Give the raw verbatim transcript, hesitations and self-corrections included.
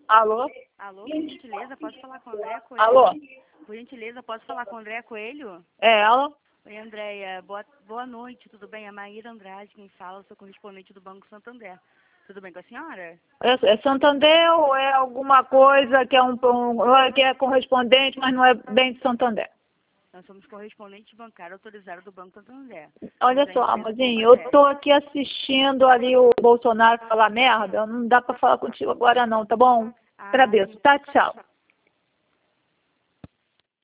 Alô? Alô, por gentileza, posso falar com o André Coelho? Alô? Por gentileza, posso falar com o André Coelho? É ela? Oi, Andréia, boa, boa noite, tudo bem? É Maíra Andrade quem fala, eu sou correspondente do Banco Santander. Tudo bem com a senhora? É, é Santander ou é alguma coisa que é, um, um, que é correspondente, mas não é bem de Santander? Nós somos correspondente bancário autorizado do Banco Santander. Olha Somos a só, empresa amorzinho, eu Santander. tô aqui assistindo ali o Bolsonaro falar merda, não dá pra falar contigo agora não, tá bom? Ah, Agradeço, sim. tá? Tchau.